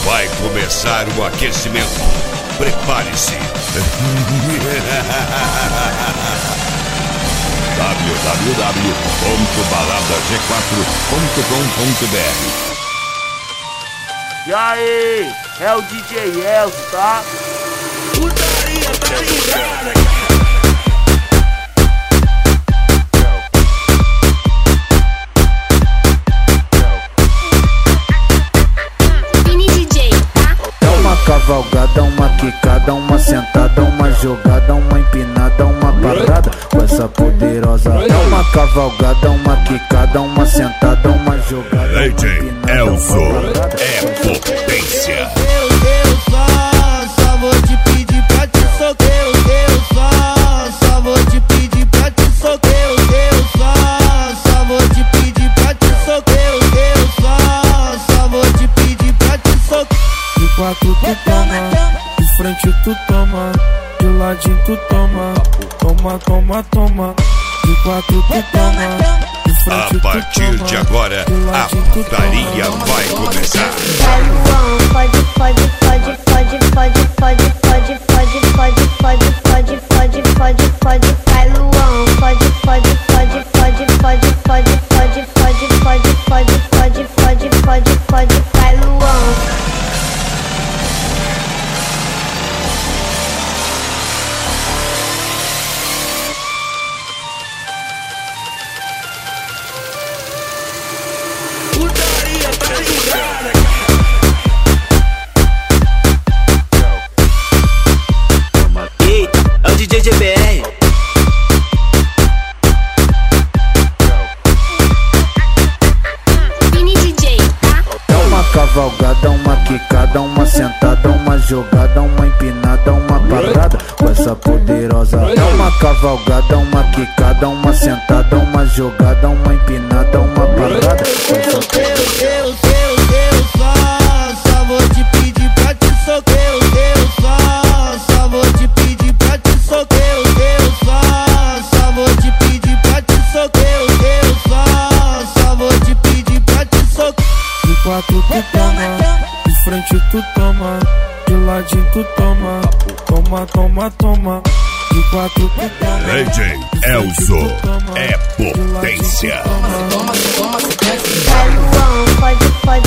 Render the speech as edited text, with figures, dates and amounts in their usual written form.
Vai começar o aquecimento. Prepare-se. www.baladag4.com.br. E aí, é o DJ Elcio, tá? Putaria tá ligada. Cavalgada, uma quicada, uma sentada, uma jogada, uma empinada, uma parada com essa poderosa. É uma cavalgada, uma quicada, uma sentada, uma jogada, DJ uma empinada, Elcio uma parada. é potência. Eu só vou te pedir pra te soquear. Eu só vou te pedir pra te soquear. Eu só vou te pedir pra te soquear. Eu só vou te pedir pra te soquear. De quatro tu toma, de frente tu toma, de ladinho tu toma, toma, toma, toma. De quatro tu toma, de frente tu A partir toma, de agora, de a ladinho tu putaria toma. vai começar. Vai Luan, pode, pode, pode, pode, pode, pode, pode, pode, pode, pode, pode, pode, pode, pode. Vai Luan, pode, pode, pode, pode, pode, pode, pode, pode, pode, pode, pode, pode, pode, pode. Vai Luan. Putaria tá ligada. Eita, é o DJ GBR. Mini DJ, tá? É uma cavalgada, uma quicada, uma sentada, uma jogada, uma empinada, uma parada com essa poderosa. É uma cavalgada, uma quicada, uma sentada, uma jogada, uma empinada, uma parada com essa poderosa. Eu só vou te pedir pra te soquear. Eu só vou te pedir pra te soquear. Eu só vou te pedir pra te soquear. Eu só vou te pedir pra te soquear. De quatro tu toma, de frente tu toma, de ladinho tu toma, toma, toma, toma. De quatro tu toma, DJ Elcio é potência. Vai Luan, pode, pode,